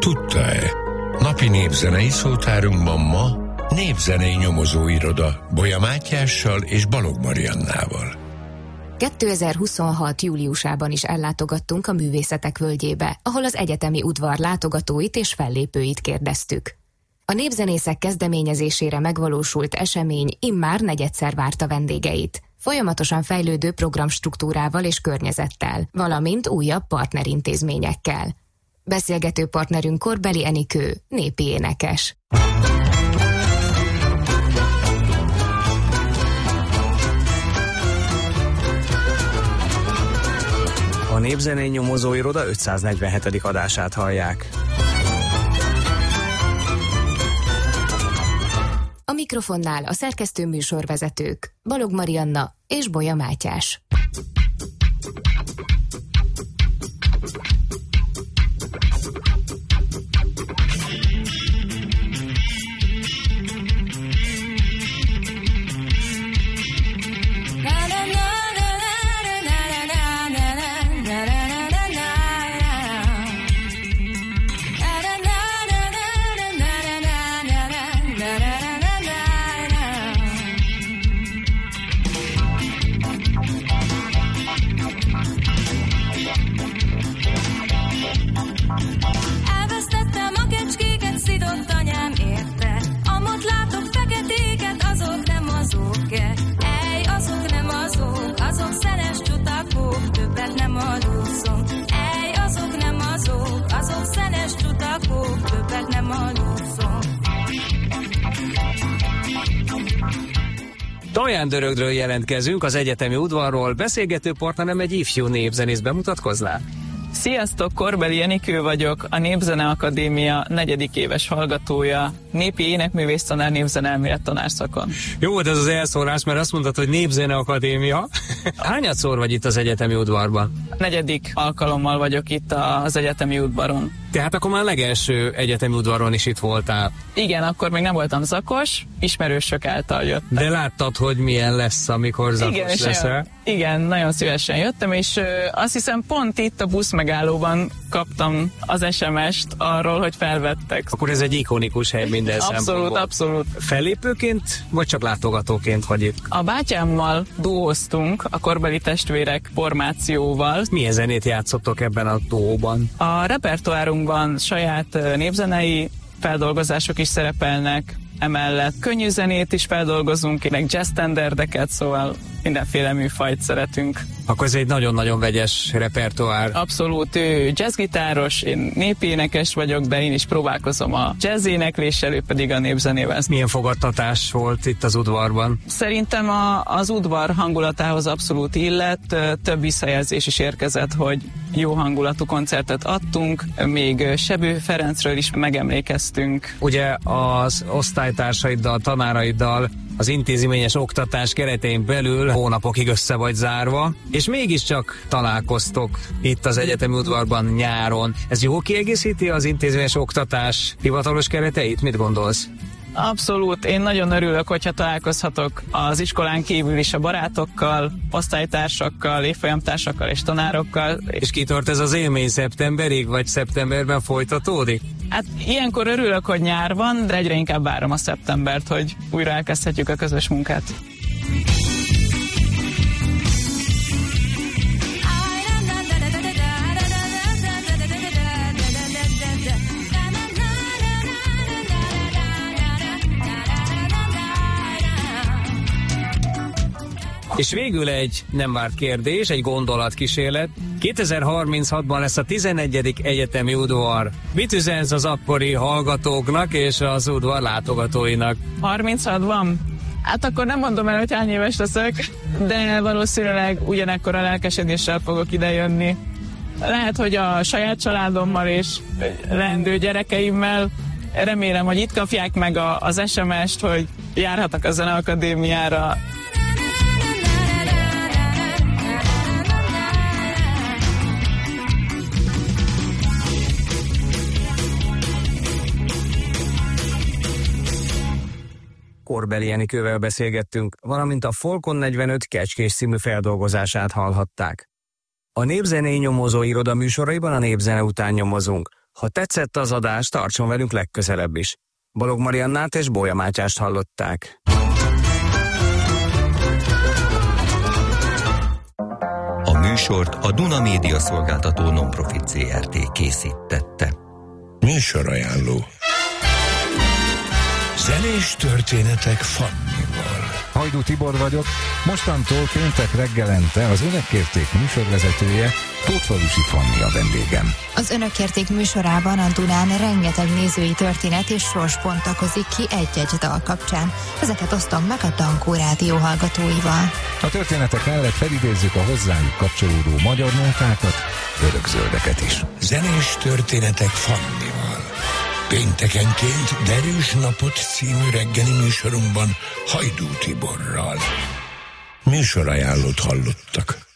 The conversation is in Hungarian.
Tudta-e? Napi népzenei szótárunkban ma népzenei nyomozóiroda Bolya Mátyással és Balogh Mariannával. 2026. júliusában is ellátogattunk a Művészetek Völgyébe, ahol az egyetemi udvar látogatóit és fellépőit kérdeztük. A népzenészek kezdeményezésére megvalósult esemény immár negyedszer várta vendégeit, folyamatosan fejlődő programstruktúrával és környezettel, valamint újabb partnerintézményekkel. Beszélgető partnerünk Korbeli Enikő, népi énekes. A Népzenei Nyomozóiroda 547. adását hallják. A mikrofonnál a szerkesztő műsorvezetők Balogh Marianna és Bolya Mátyás. Dörögről jelentkezünk az egyetemi udvarról, beszélgető partnerem egy ifjú népzenész, bemutatkoznál? Sziasztok, Korbeli Enikő vagyok, a Népzene Akadémia 4. éves hallgatója, népi énekművész tanár, népzeneelmélet tanárszakon. Jó volt ez az elszórás, mert azt mondtad, hogy Népzene Akadémia. Hányadszor vagy itt az egyetemi udvarban? 4. alkalommal vagyok itt az egyetemi udvaron. Tehát akkor már a legelső egyetemi udvaron is itt voltál. Igen, akkor még nem voltam zakos, ismerősök által jöttem. De láttad, hogy milyen lesz, amikor zakos leszel? Igen, nagyon szívesen jöttem, és azt hiszem pont itt a buszmegállóban kaptam az SMS-t arról, hogy felvettek. Akkor ez egy ikonikus hely minden szempontból. Abszolút. Fellépőként, vagy csak látogatóként vagy itt? A bátyámmal duóztunk, a Korbeli testvérek formációval. Milyen zenét játszottok ebben a duóban? A repertoárunkban saját népzenei feldolgozások is szerepelnek, emellett könnyű zenét is feldolgozunk, meg jazz standardeket, szóval mindenféle műfajt szeretünk. Akkor ez egy nagyon-nagyon vegyes repertoár. Abszolút, ő jazzgitáros, én népénekes vagyok, de én is próbálkozom a jazz énekléssel, ő pedig a népzenével. Milyen fogadtatás volt itt az udvarban? Szerintem az udvar hangulatához abszolút illett, több visszajelzés is érkezett, hogy jó hangulatú koncertet adtunk, még Sebő Ferencről is megemlékeztünk. Ugye az osztálytársaiddal, tanáraiddal az intézményes oktatás keretein belül hónapokig össze vagy zárva, és mégiscsak találkoztok itt az egyetemi udvarban nyáron. Ez jól kiegészíti az intézményes oktatás hivatalos kereteit? Mit gondolsz? Abszolút, én nagyon örülök, hogyha találkozhatok az iskolán kívül is a barátokkal, osztálytársakkal, évfolyamtársakkal és tanárokkal. És kitart ez az élmény szeptemberig, vagy szeptemberben folytatódik? Hát ilyenkor örülök, hogy nyár van, de egyre inkább várom a szeptembert, hogy újra elkezdhetjük a közös munkát. És végül egy nem várt kérdés, egy gondolatkísérlet. 2036-ban lesz a 11. egyetemi udvar. Mit üzensz az akkori hallgatóknak és az udvar látogatóinak? 36-ban? Hát akkor nem mondom el, hogy hány éves leszek, de valószínűleg ugyanekkor a lelkesedéssel fogok idejönni. Lehet, hogy a saját családommal és leendő gyerekeimmel. Remélem, hogy itt kapják meg az SMS-t, hogy járhatok a Zeneakadémiára. Korbeli Enikővel beszélgettünk, valamint a Folkon 45 Kecskés című feldolgozását hallhatták. A Népzenei Nyomozóiroda műsoraiban a népzene után nyomozunk. Ha tetszett az adás, tartson velünk legközelebb is. Balogh Mariannát és Bolya Mátyást hallották. A műsort a Duna Média Szolgáltató Non-Profit Zrt. készítette. Műsorajánló. Zenés történetek Fannival. Hajdú Tibor vagyok, mostantól péntek reggelente az Önök kérték műsorvezetője, Tótfalusi Fanni a vendégem. Az Önök kérték műsorában a Dunán rengeteg nézői történet és sors bontakozik ki egy-egy dal kapcsán. Ezeket osztom meg a Dankó Rádió hallgatóival. A történetek mellett felidézzük a hozzájuk kapcsolódó magyar nótákat, örökzöldeket is. Zenés történetek Fannival. Péntekenként Derűs napot című reggeli műsorunkban Hajdú Tiborral. Műsorajánlót hallottak.